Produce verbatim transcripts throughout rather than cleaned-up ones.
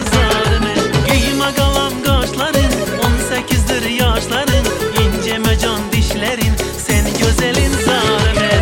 zarımı. Kıyma kalan kaşların, on sekizdir yaşların, ince mecan dişlerin, sen güzelin zarımı.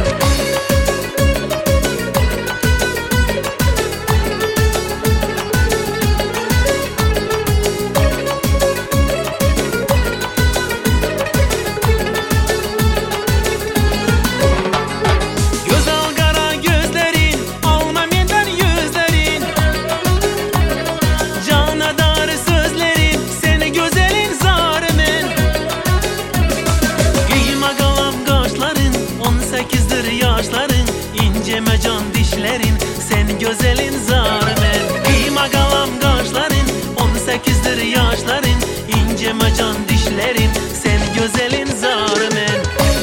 Yaşların, ince mecan dişlerin, sen güzelin zarmen. Kıyma kalan kaşların, on sekizdir yaşların, ince mecan dişlerin, sen güzelin zarmen.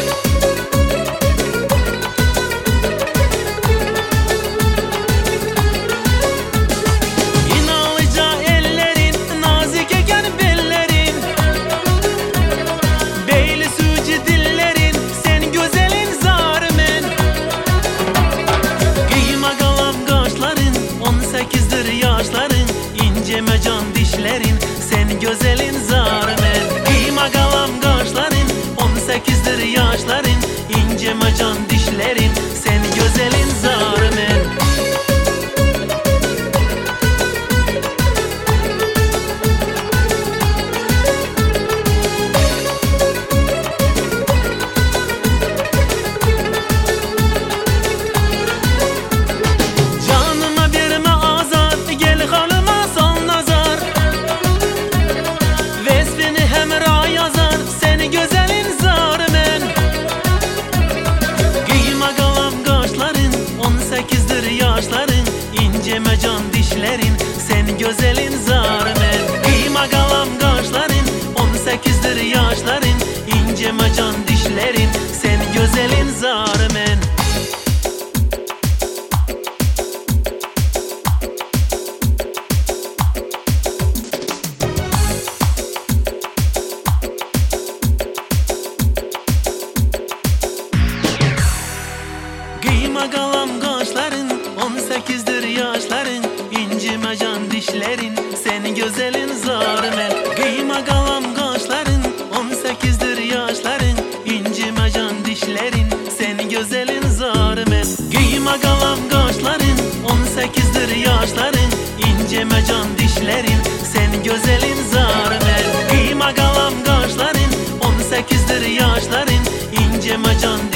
İnalıca ellerin, nazik eken bellerin, beyli suci dillerin, sen güzelin zarmen. Yaşların, ince mecan dişlerin, sen güzelin zarmen. Kıyma kalan kaşların, on sekizdir yaşların, ince mecan dişlerin, sen güzelin zarmen. Yaşların, ince mecan dişlerin, sen güzelin zarmen. Kıyma kalan kaşların, on sekizdir yaşların, ince mecan dişlerin, sen güzelin zarmen. Kıyma kalan kaşların, on sekizdir yaşların, ince mecan dişlerin, sen güzelin zarmen. Kıyma kalan kaşların, on sekizdir yaşların, ince mecan dişlerin, sen güzelin zarmen. Kıyma kalan kaşların, on sekizdir yaşların, ince mecan dişlerin, sen güzelin zarmen. Kıyma kalan kaşların, on sekizdir yaşların, ince mecan dişlerin,